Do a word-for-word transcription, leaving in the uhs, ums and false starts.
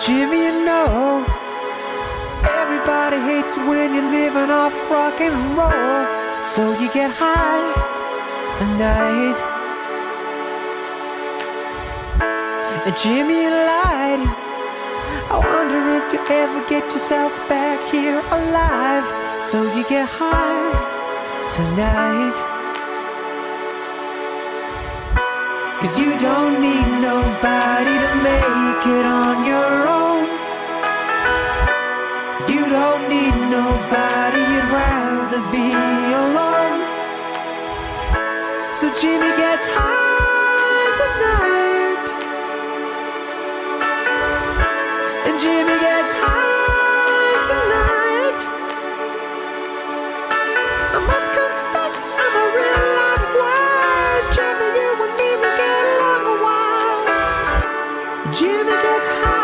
Jimmy, you know, everybody hates when you're living off rock and roll. So you get high tonight. And Jimmy, you lied. I wonder if you ever get yourself back here alive. So you get high tonight. 'Cause you don't need nobody to make it on your own. You don't need nobody, you'd rather be alone. So Jimmy gets high tonight. And Jimmy gets high tonight. I must confess, I'm a real life wild. Jimmy, you and me will get along a while. Jimmy gets high.